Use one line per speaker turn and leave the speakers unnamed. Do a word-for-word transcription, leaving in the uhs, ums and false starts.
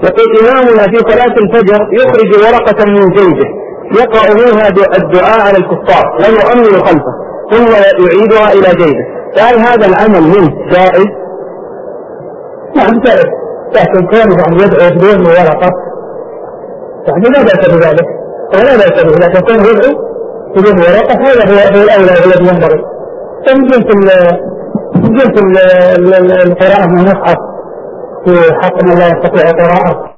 يقول إمامنا في صلاة الفجر يخرج ورقة من جيبه يقرأ منها الدعاء على الكفار ويؤمن خلفه ثم يعيدها إلى جيبه، فهل هذا العمل منه جائز؟
نعم جائز، لكن كونه يعني يدعو بدون ورقة يعني لا بأس بذلك ولا بأس به، لكن كونه يدعو بدون ورقة هذا هو الأولى الذي ينبغي. من جنس القراءة من المصحف في حق من لا يستطيع قراءة